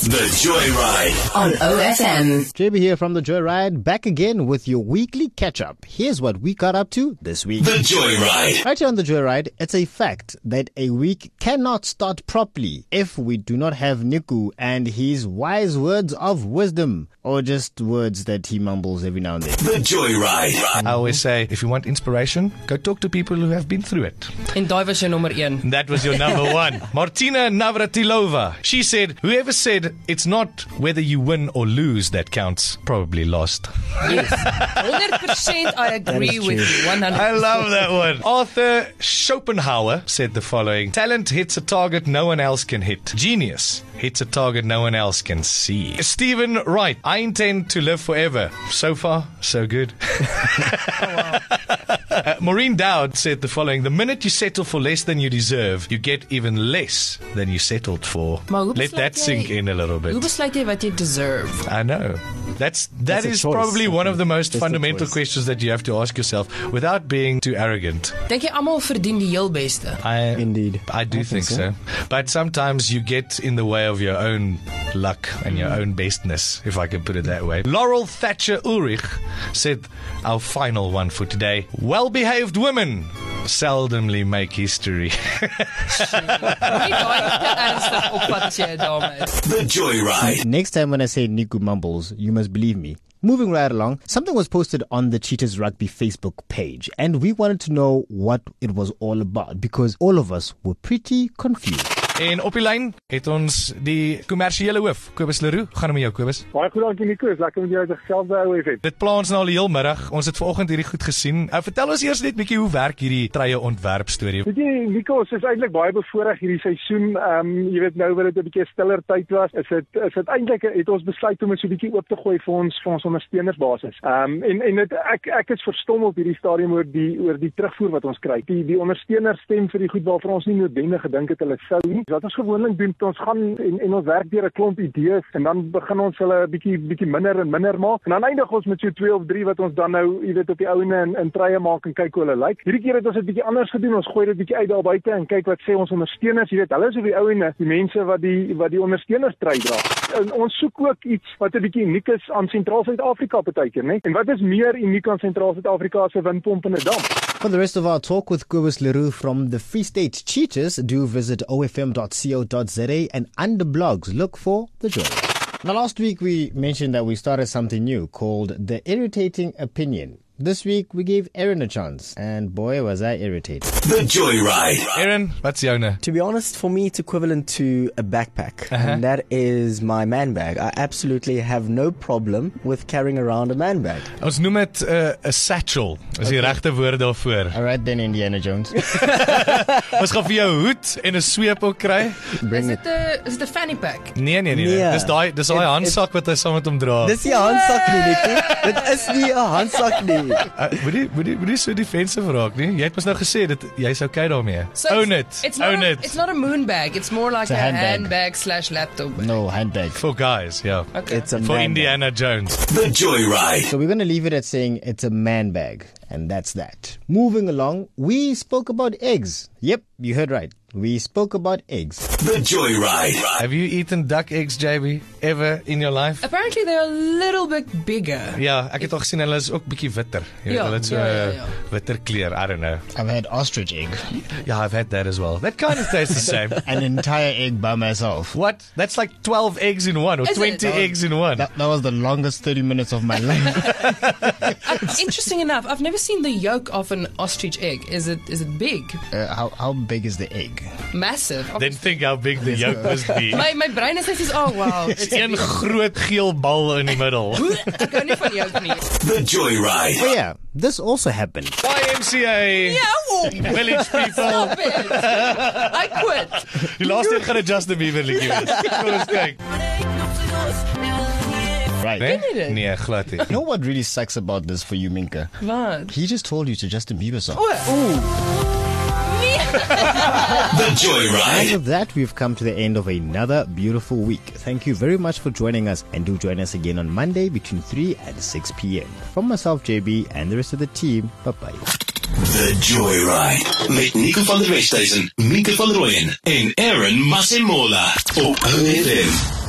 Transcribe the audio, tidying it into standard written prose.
The Joyride on OFM. JB here from The Joyride, back again with your weekly catch-up. Here's what we got up to this week. The Joyride. Right here on The Joyride, it's a fact that a week cannot start properly if we do not have Niku and his wise words of wisdom, or just words that he mumbles every now and then. The Joyride. I always say, if you want inspiration, go talk to people who have been through it. En daai was jou nommer 1. That was your number one. Martina Navratilova. She said, whoever said it's not whether you win or lose that counts, probably lost. Yes. 100% I agree with you. 100%. I love that one. Arthur Schopenhauer said the following: talent hits a target no one else can hit. Genius hits a target no one else can see. Stephen Wright. I intend to live forever. So far, so good. Maureen Dowd said the following: the minute you settle for less than you deserve, you get even less than you settled for. Let that sink in a little bit. Hoe besluit jy wat jy deserve? I know. That is choice. probably one of the most That's fundamental questions that you have to ask yourself without being too arrogant. Dink jy almal verdien die heel beste? Indeed. I do think so. But sometimes you get in the way of your own luck and your own bestness, if I can put it that way. Laurel Thatcher Ulrich said, our final one for today: well-behaved women seldomly make history. Nie daai te ernstig opvat as jy 'n dame is. The Joyride. Next time when I say Niku mumbles, you must believe me. Moving right along, something was posted on the Cheetahs Rugby Facebook page, and we wanted to know what it was all about because all of us were pretty confused. En op die lyn het ons die kommersiële hoof, Kobus Leroux. Gaan met jou, Kobus. Baie goed, dankie Nico. Is lekker met jou gesels by OFM. Dit pla ons nou al die heel middag. Ons het vanoggend hierdie goed gesien. Vertel ons eers net bietjie hoe werk hierdie treie ontwerp storie. Weet jy, Nico, ons is eintlik baie bevoorreg hierdie seisoen. Jy weet nou wat dit 'n bietjie 'n stiller tyd was. Is dit eintlik het ons besluit om dit so 'n bietjie oop te gooi vir ons ondersteunersbasis. En dit ek is verstom op hierdie stadium oor die terugvoer wat ons kry. Die ondersteuners stem vir die goed waarvan ons nie noodwendig gedink het hulle sou nie. Wat ons gewoonlik doen, ons gaan en ons werk deur 'n klomp idees en dan begin ons hulle bietjie minder en minder maak. En dan eindig ons met so 2 of 3 wat ons dan nou, jy weet, op die ouene in treie maak en kyk hoe hulle lyk. Hierdie keer het ons dit bietjie anders gedoen. Ons gooi dit bietjie uit daar buite en kyk wat sê ons ondersteuners. Jy weet, hulle is op die ouene, die mense wat die ondersteuners trei dra. En ons soek ook iets wat 'n bietjie uniek is aan Sentraal Suid-Afrika partykeer, né? En wat is meer uniek aan Sentraal Suid-Afrika as 'n windpomp in 'n dam? For the rest of our talk with Kobus Leroux from the Free State Cheetahs, do visit ofm.co.za and under blogs look for The Joy. Now last week we mentioned that we started something new called The Irritating Opinion. This week we gave Aaron a chance, and boy was I irritated. The Joyride. Aaron, wat's joune? To be honest, for me, it's equivalent to a backpack. And that is my man bag. I absolutely have no problem with carrying around a man bag. Ons noem dit 'n satchel. Is die regte woord daarvoor. Alright then, Indiana Jones. Ons gaan vir jou hoed en 'n sweep ook kry. Bring it. Is dit 'n fanny pack? Nee. Dis daai handsak wat hy saam met hom dra. Dis nie 'n handsak nie, Nico. Dit is nie 'n handsak nie. Moenie so defensive raak nie. Jy het mos nou gesê dat jy's okay daarmee. So Own it. It's Own not a moon bag. It's more like It's a a handbag. handbag/laptop. No, handbag. For guys, yeah. Okay. It's a For man Indiana Jones. The Joyride. So we're going to leave it at saying it's a man bag, and that's that. Moving along, we spoke about eggs. Yep, you heard right. We spoke about eggs. The Joyride. Have you eaten duck eggs, JB, ever in your life? Apparently they're a little bit bigger. Ja, ek het al gesien hulle is ook bietjie witter. Jy weet, Ja, hulle het so ja. witter kleur, I don't know. I've had ostrich egg. Yeah, I've had that as well. That kind of tastes the same. An entire egg by myself. What? That's like 12 eggs in one or Is it? 20 eggs in one. That was the longest 30 minutes of my life. Interesting enough, I've never seen the yolk of an ostrich egg. Is it big? How big is the egg? Massive. Then think how big the yolk must be. My brain is like, oh wow. It's een groot geel bal in die middel. Ek hou nie van yolk nie. The Joyride. Oh yeah, this also happened. YMCA. Ja, Village people. stop it. I quit. Die laaste een gaan 'n Justin Bieber liedjie wees. Kom ons kyk. Right. Nee? Nee, glad nie. You know what really sucks about this for you, Minka? Wat? He just told you to Justin Bieber song. The Joyride. And with that, we've come to the end of another beautiful week. Thank you very much for joining us, and do join us again on Monday between 3 and 6 p.m. From myself, JB, and the rest of the team, bye-bye. The Joyride met Nico van der Westhuizen, Mieke van Rooyen en Aaron Masemola op OFM.